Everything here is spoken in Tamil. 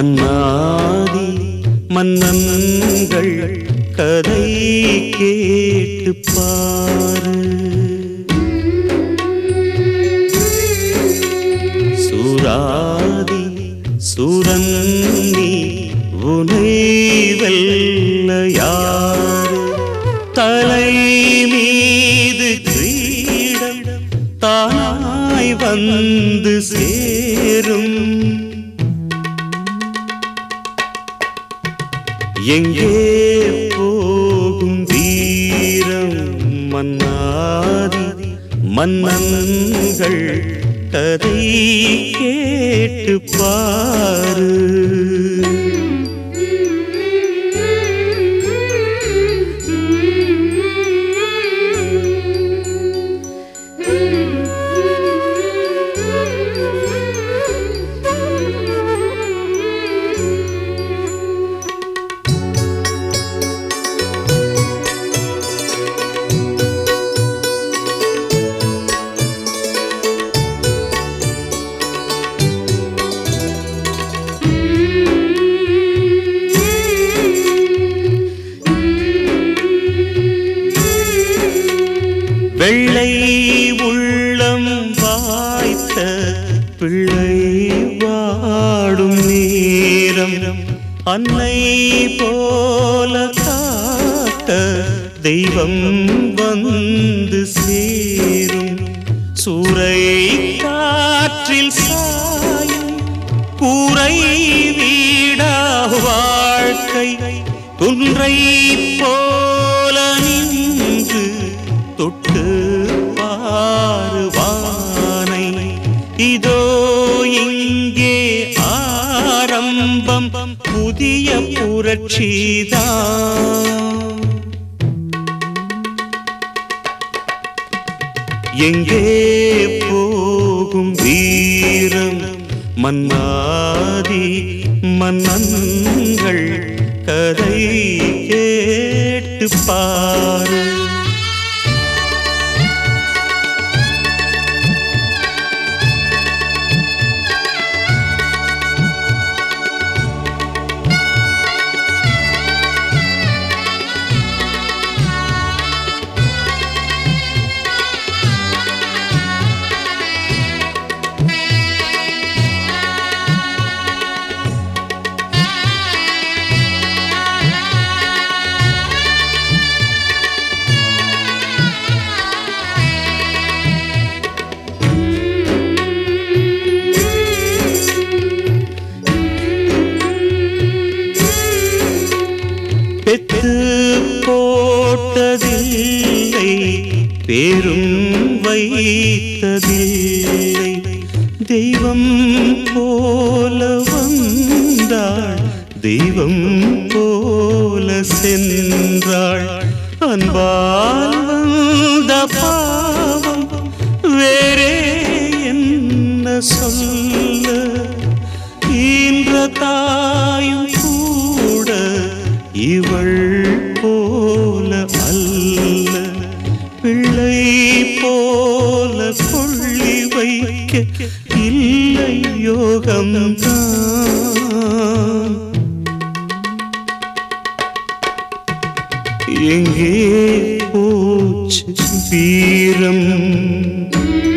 மன்னாதி மன்னன்கள் கதை கேட்டு பாரு. சூராதி சூரன்னி உனை வெல்ல யாரு? தலை மீது கிரீடம் தானாய் வந்து சேரும். எங்கே போகும் வீரம் மன்னாதி மன்னன்கள் கதை கேட்டு பாரு. வெள்ளை உள்ளம் வாய்த்த பிள்ளை வாடும் நேரம் அன்னை போல காக்க தெய்வம் வந்து சேரும். சூறை காற்றில் சாயும் கூரை வீடா வாழ்க்கை குன்றை போல நின்று தொட்டு பாருவானை. இதோ இங்கே ஆரம்பம் புதிய புரட்சிதான். எங்கே போகும் வீரம் மன்னாதி மன்னன்கள் கதை கேட்டு பாரு. பெத்து போட்டதில்லை பேரும் வைத்ததில்லை. தெய்வம் போல வந்தாள் தெய்வம் போல சென்றாள். அன்பால் வந்த பாவம் வேறே என்ன சொல்ல? ஈன்ற தாயும் கூட இவள் போல அல்ல. பிள்ளை போல கொள்ளி வைக்க இல்லை யோகம்தான். எங்கே போச்சு வீரம்?